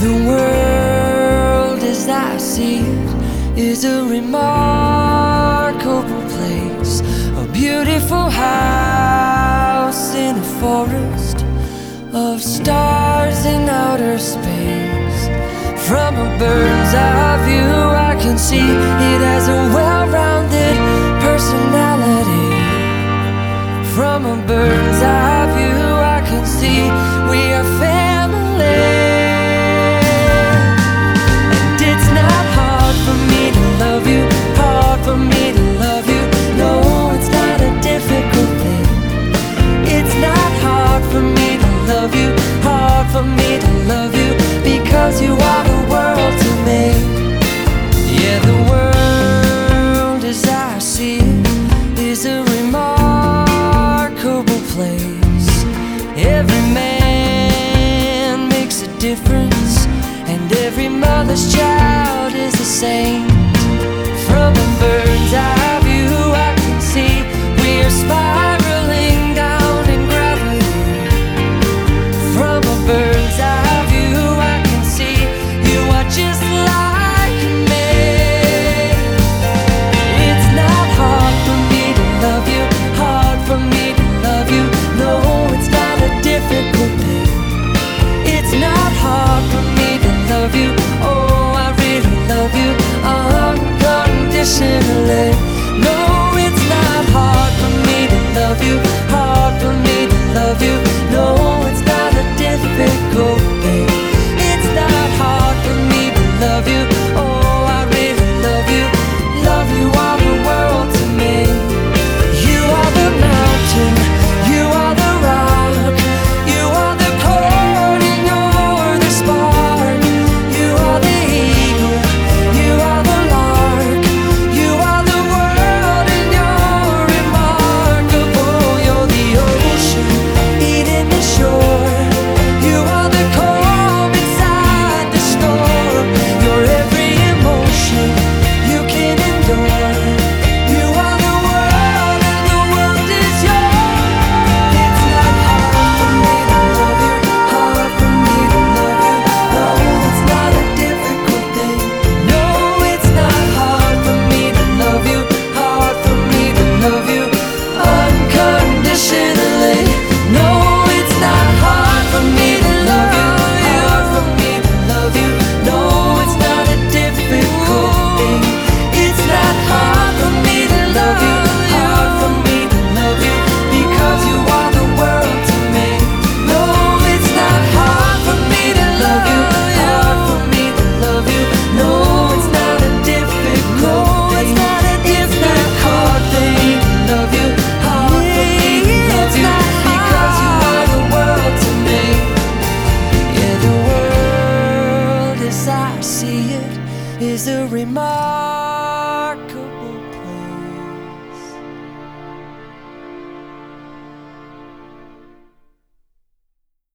The world as I see it is a remarkable place, a beautiful house in a forest of stars in outer space. From a bird's eye view I can see it has a well-rounded personality. From a bird's eye view I can see we are family. And it's not hard for me to love you, hard for me to love you. No, it's not a difficult thing. It's not hard for me to love you, hard for me to love you, because you are the world to me. Yeah, the world as I see it is a remarkable place. Every man makes a difference, and every mother's child is the same.